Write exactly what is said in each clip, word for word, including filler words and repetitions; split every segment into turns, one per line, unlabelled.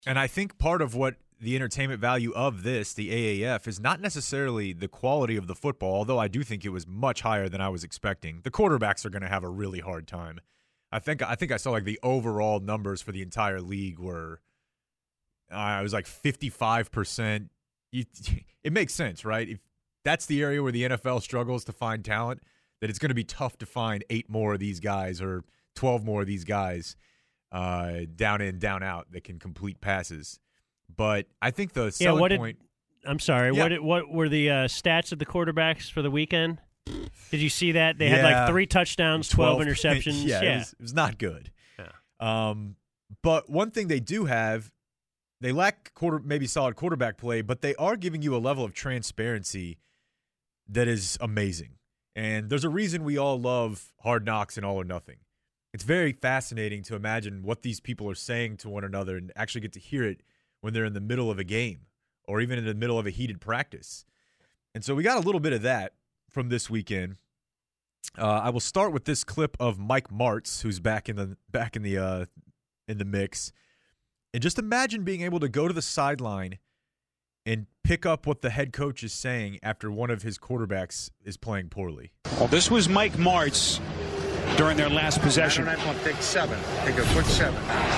And I think part of what the entertainment value of this, the A A F, is not necessarily the quality of the football, although I do think it was much higher than I was expecting. The quarterbacks are going to have a really hard time. I think I think I saw like the overall numbers for the entire league were uh, it was like fifty-five percent. You, it makes sense, right? If that's the area where the N F L struggles to find talent, that it's going to be tough to find eight more of these guys or twelve more of these guys uh, down in, down out that can complete passes. But I think the selling
yeah, what
point.
Did, I'm sorry.
Yeah.
What did, what were the uh, stats of the quarterbacks for the weekend? Did you see that they
yeah.
had like three touchdowns, twelve, twelve interceptions?
yeah,
yeah.
It, was, it was not good.
Yeah.
Um, but one thing they do have, they lack quarter maybe solid quarterback play, but they are giving you a level of transparency that is amazing. And there's a reason we all love Hard Knocks and All or Nothing. It's very fascinating to imagine what these people are saying to one another and actually get to hear it when they're in the middle of a game or even in the middle of a heated practice. And so we got a little bit of that from this weekend. Uh, I will start with this clip of Mike Martz, who's back in the back in the uh, in the mix. And just imagine being able to go to the sideline and pick up what the head coach is saying after one of his quarterbacks is playing poorly.
Well, this was Mike Martz during their last possession.
I want to take seven. Take a quick seven.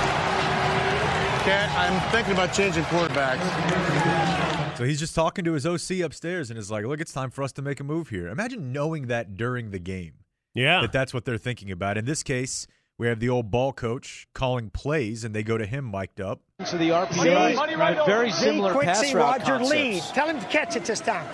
Cat, I'm thinking about changing quarterbacks.
So he's just talking to his O C upstairs and is like, look, it's time for us to make a move here. Imagine knowing that during the game.
Yeah.
That that's what they're thinking about. In this case, we have the old ball coach calling plays, and they go to him mic'd up.
So the R P O, right, right, right, very similar
quick,
pass
see
route
Roger
concepts.
lead. Tell him to catch it this time.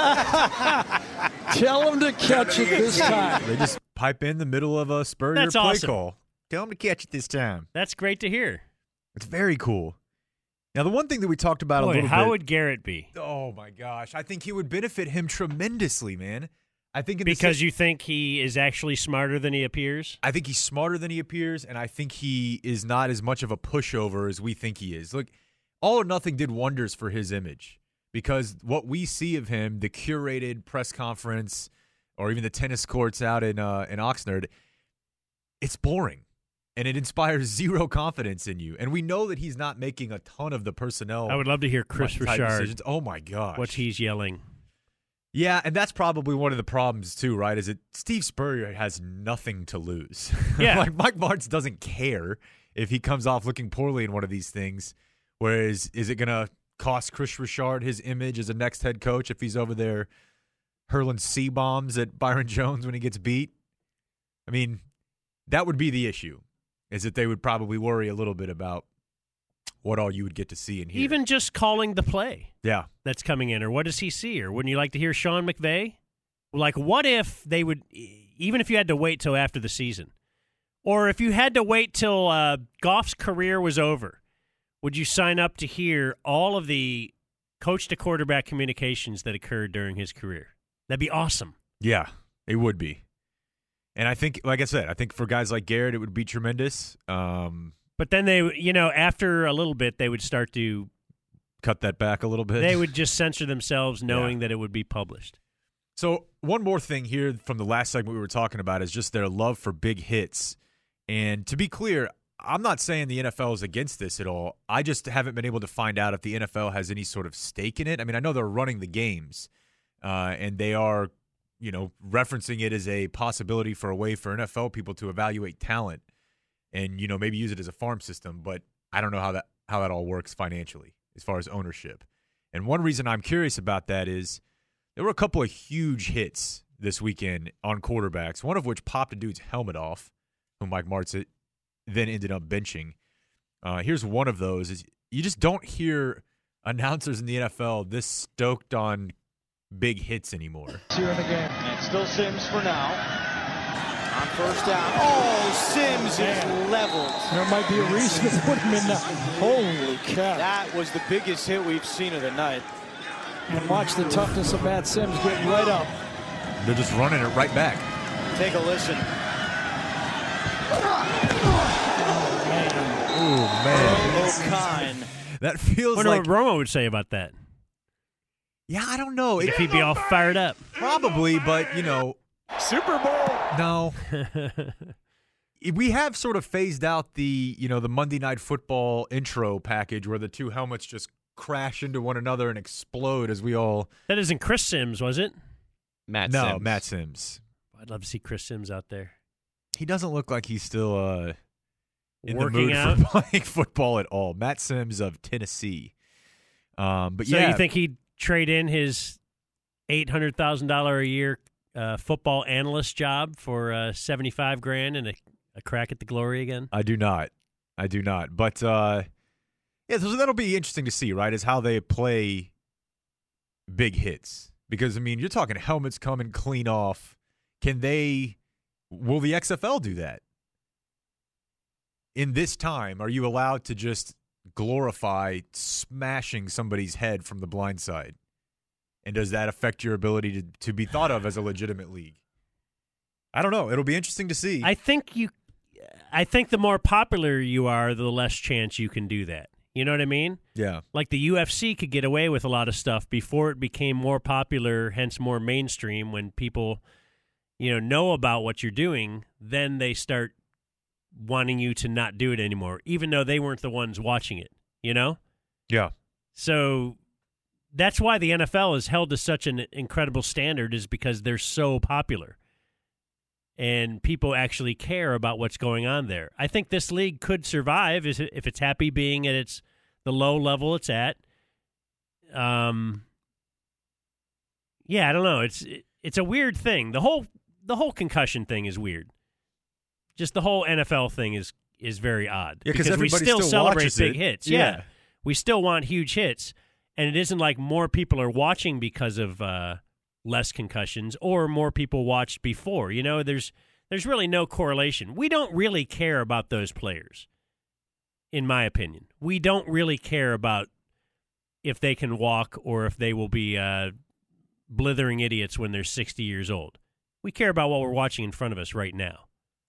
Tell him to catch it this time.
They just pipe in the middle of a Spurrier
That's
play
awesome.
call. Tell him to catch it this time.
That's great to hear.
It's very cool. Now, the one thing that we talked about
Boy,
a little
how
bit.
would Garrett be?
Oh, my gosh. I think he would benefit him tremendously, man. I think in
Because
the,
you think he is actually smarter than he appears?
I think he's smarter than he appears, and I think he is not as much of a pushover as we think he is. Look, All or Nothing did wonders for his image because what we see of him, the curated press conference or even the tennis courts out in uh, in Oxnard, it's boring, and it inspires zero confidence in you. And we know that he's not making a ton of the personnel.
I would love to hear Chris
type
Richard,
decisions. Oh, my gosh.
what he's yelling.
Yeah, and that's probably one of the problems too, right? Is that Steve Spurrier has nothing to lose.
Yeah.
Like Mike Martz doesn't care if he comes off looking poorly in one of these things. Whereas, is it going to cost Chris Richard his image as a next head coach if he's over there hurling C-bombs at Byron Jones when he gets beat? I mean, that would be the issue, is that they would probably worry a little bit about what all you would get to see and hear.
Even just calling the play
yeah.
that's coming in, or what does he see? Or wouldn't you like to hear Sean McVay? Like, what if they would, even if you had to wait till after the season, or if you had to wait till uh, Goff's career was over, would you sign up to hear all of the coach-to-quarterback communications that occurred during his career? That'd be awesome.
Yeah, it would be. And I think, like I said, I think for guys like Garrett, it would be tremendous. Um,
but then they, you know, after a little bit, they would start to
cut that back a little bit.
They would just censor themselves knowing
yeah.
that it would be published.
So one more thing here from the last segment we were talking about is just their love for big hits. And to be clear, I'm not saying the N F L is against this at all. I just haven't been able to find out if the N F L has any sort of stake in it. I mean, I know they're running the games, uh, and they are, you know, referencing it as a possibility for a way for N F L people to evaluate talent and, you know, maybe use it as a farm system. But I don't know how that how that all works financially as far as ownership. And one reason I'm curious about that is there were a couple of huge hits this weekend on quarterbacks, one of which popped a dude's helmet off, who Mike Martz then ended up benching. Uh, here's one of those. Is you just don't hear announcers in the N F L this stoked on big hits anymore.
Here in the game. And still Sims for now. On first down. Oh, Sims Man. is leveled.
There might be a reason to put him in that. Holy cow.
That was the biggest hit we've seen of the night.
And watch the toughness of Matt Sims getting right up.
They're just running it right back.
Take a listen.
Oh, man.
Oh, man.
O'Kine.
That feels
I wonder
like...
what Romo would say about that.
Yeah, I don't know.
If he'd be all fired up.
Probably, but, you know...
Super Bowl.
No. we have sort of phased out the, you know, the Monday Night Football intro package where the two helmets just crash into one another and explode as we all.
That isn't Chris Sims, was it?
Matt
no,
Sims.
Matt Sims.
I'd love to see Chris Sims out there.
He doesn't look like he's still uh, in
Working
the mood
out?
for playing football at all. Matt Sims of Tennessee. Um, but
So
yeah,
you think he'd trade in his eight hundred thousand dollars a year uh, football analyst job for uh, seventy-five grand and a, a crack at the glory again?
I do not. I do not. But uh, yeah, so that'll be interesting to see, right? Is how they play big hits. Because I mean, you're talking helmets coming clean off. Can they? Will the X F L do that? In this time, are you allowed to just glorify smashing somebody's head from the blind side? And does that affect your ability to, to be thought of as a legitimate league? I don't know. It'll be interesting to see.
I think you, I think the more popular you are, the less chance you can do that. You know what I mean?
Yeah.
Like the U F C could get away with a lot of stuff before it became more popular, hence more mainstream. When people, you know, know about what you're doing, then they start wanting you to not do it anymore, even though they weren't the ones watching it, you know?
Yeah.
So that's why the N F L is held to such an incredible standard, is because they're so popular. And people actually care about what's going on there. I think this league could survive if if it's happy being at its the low level it's at. Um, yeah, I don't know. It's it's a weird thing. The whole the whole concussion thing is weird. Just the whole N F L thing is is very odd.
Yeah,
because we
everybody
still,
still
celebrate
watches
big
it.
hits.
Yeah.
yeah, we still want huge hits, and it isn't like more people are watching because of uh, less concussions or more people watched before. You know, there's there's really no correlation. We don't really care about those players, in my opinion. We don't really care about if they can walk or if they will be uh, blithering idiots when they're sixty years old. We care about what we're watching in front of us right now.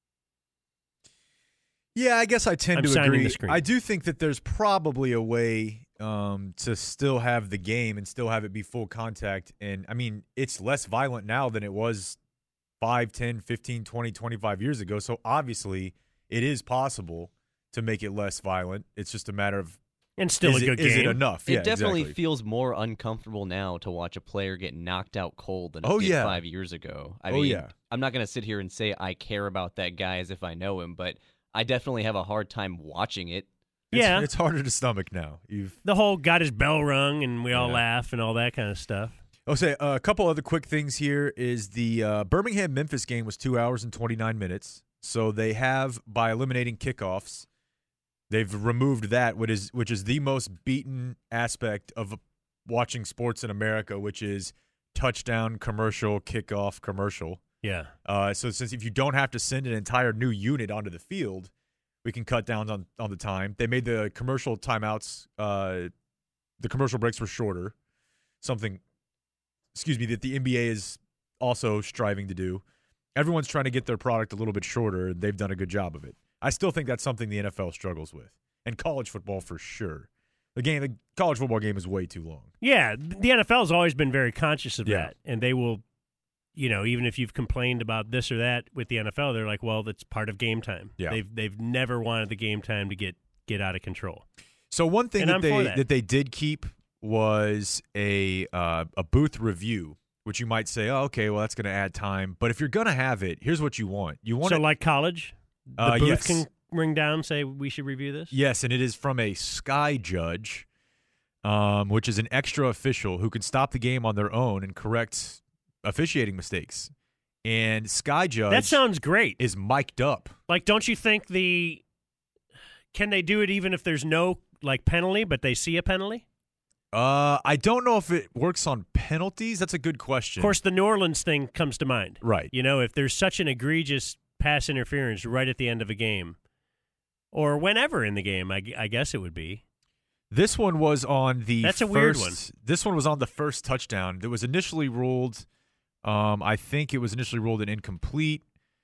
Yeah, I guess I tend
I'm
to
signing
agree.
the screen.
I do think that there's probably a way um, to still have the game and still have it be full contact. And, I mean, it's less violent now than it was five, ten, fifteen, twenty, twenty-five years ago. So, obviously, it is possible to make it less violent. It's just a matter of
And still
is
a good
it,
game.
Is it enough?
It
Yeah,
definitely
exactly.
feels more uncomfortable now to watch a player get knocked out cold than it
Oh,
did
yeah.
five years ago. I
Oh,
mean,
yeah.
I'm not going to sit here and say I care about that guy as if I know him, but I definitely have a hard time watching it.
It's,
Yeah.
it's harder to stomach now. You've
The whole got his bell rung and we all
Yeah.
laugh and all that kind of stuff.
I'll say uh, a couple other quick things here is the uh, Birmingham-Memphis game was two hours and twenty-nine minutes. So they have, by eliminating kickoffs, they've removed that, which is which is the most beaten aspect of watching sports in America, which is touchdown, commercial, kickoff, commercial.
Yeah.
Uh, so since if you don't have to send an entire new unit onto the field, we can cut down on, on the time. They made the commercial timeouts, uh, the commercial breaks were shorter, something, excuse me, that the N B A is also striving to do. Everyone's trying to get their product a little bit shorter, and they've done a good job of it. I still think that's something the N F L struggles with, and college football for sure. The game, the college football game is way too long.
Yeah, the N F L has always been very conscious of
Yeah.
that, and they will, you know, even if you've complained about this or that with the N F L, they're like, well, that's part of game time.
Yeah.
They've they've never wanted the game time to get, get out of control.
So one thing
And
that
I'm
they
for
that.
that.
they did keep was a uh, a booth review, which you might say, oh, okay, well that's going to add time. But if you're going to have it, here's what you want. You want
So
it,
like college, the
Uh,
booth
yes.
can ring down, say we should review this?
yes, and it is from a Sky judge, um, which is an extra official who can stop the game on their own and correct officiating mistakes. And Sky judge
That sounds great.
is mic'd up.
Like, don't you think the – can they do it even if there's no, like, penalty, but they see a penalty?
Uh, I don't know if it works on penalties. That's a good question.
Of course, the New Orleans thing comes to mind.
Right.
You know, if there's such an egregious pass interference right at the end of a game, or whenever in the game, I, I guess it would be.
This one was on the
That's a
first,
weird one.
This one was on the first touchdown. It was initially ruled, um, I think it was initially ruled an incomplete.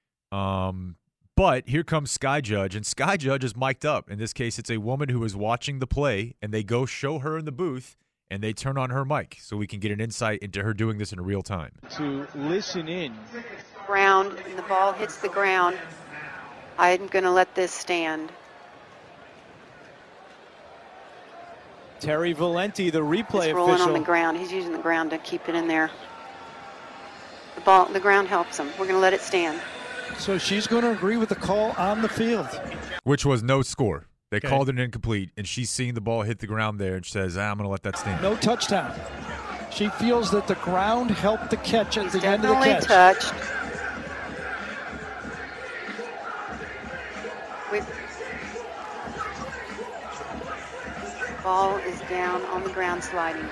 Um, but here comes Sky Judge, and Sky Judge is mic'd up. In this case, it's a woman who is watching the play, and they go show her in the booth, and they turn on her mic so we can get an insight into her doing this in real time.
To listen in.
Ground, and the ball hits the ground. I'm going to let this stand.
Terry Valenti, the replay
He's rolling
official.
on the ground. He's using the ground to keep it in there. The ball, the ground helps him. We're going to let it stand.
So she's going to agree with the call on the field.
Which was no score. They
Okay.
called it incomplete, and she's seeing the ball hit the ground there, and she says, ah, I'm going to let that stand.
No touchdown. She feels that the ground helped the catch at
He's
the end of the
definitely
catch.
touched. We, ball is down on the ground sliding.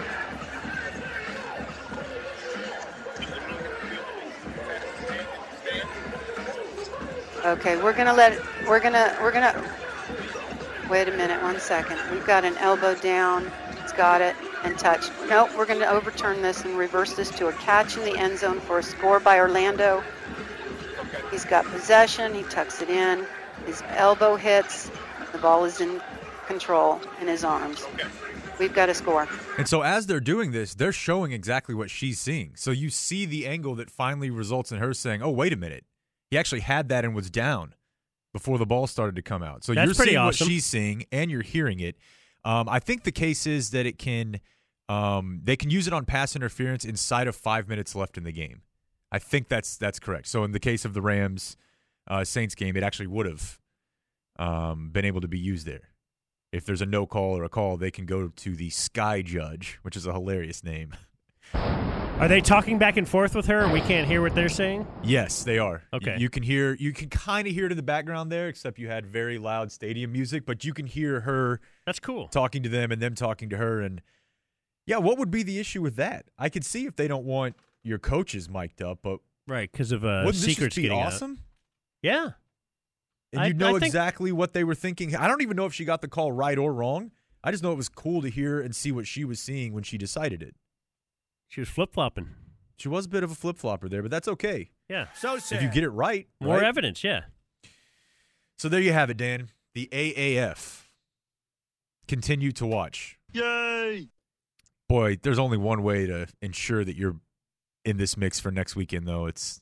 Okay, we're gonna let it, we're gonna, we're gonna, wait a minute, one second. We've got an elbow down, it's got it, and touched. Nope, we're gonna overturn this and reverse this to a catch in the end zone for a score by Orlando. He's got possession, he tucks it in, his elbow hits, the ball is in control in his arms. We've got a score.
And so as they're doing this, they're showing exactly what she's seeing. So you see the angle that finally results in her saying, oh, wait a minute. He actually had that and was down before the ball started to come out. So
That's
you're
pretty
seeing
awesome.
what she's seeing, and you're hearing it. Um, I think the case is that it can um, they can use it on pass interference inside of five minutes left in the game. I think that's that's correct. So in the case of the Rams uh, Saints game, it actually would have um, been able to be used there. If there's a no call or a call, they can go to the Sky Judge, which is a hilarious name.
Are they talking back and forth with her and we can't hear what they're saying?
Yes, they are.
Okay.
You, you can hear, you can kind of hear it in the background there, except you had very loud stadium music, but you can hear her
That's cool.
talking to them and them talking to her. And yeah, what would be the issue with that? I could see if they don't want your coaches mic'd up, but
Right, because of uh,
wouldn't
secrets
this just be
getting
awesome?
out. Yeah.
And
I-
you know
I think-
exactly what they were thinking. I don't even know if she got the call right or wrong. I just know it was cool to hear and see what she was seeing when she decided it.
She was flip-flopping.
She was a bit of a flip-flopper there, but that's okay.
Yeah.
So sad.
If you get it right.
More
right?
evidence, yeah.
So there you have it, Dan. The A A F. Continue to watch.
Yay!
Boy, there's only one way to ensure that you're in this mix for next weekend, though. It's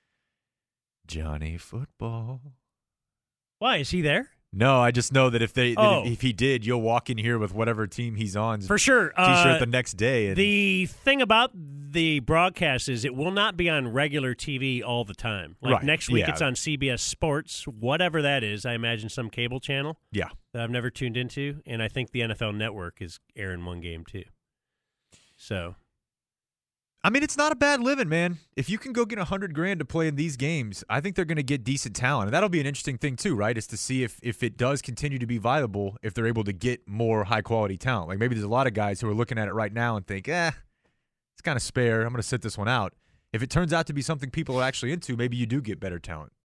Johnny Football.
Why, is he there?
No, I just know that if they, that
Oh.
if he did, you'll walk in here with whatever team he's on.
For sure.
T-shirt
Uh,
the next day. And
The thing about the broadcast is it will not be on regular T V all the time. Like
Right,
next week
yeah.
it's on C B S Sports, whatever that is. I imagine some cable channel
yeah.
that I've never tuned into. And I think the N F L Network is airing one game too. So,
I mean, it's not a bad living, man. If you can go get a hundred grand to play in these games, I think they're going to get decent talent, and that'll be an interesting thing too, right? Is to see if if it does continue to be viable, if they're able to get more high quality talent. Like maybe there's a lot of guys who are looking at it right now and think, eh, it's kind of spare. I'm going to sit this one out. If it turns out to be something people are actually into, maybe you do get better talent.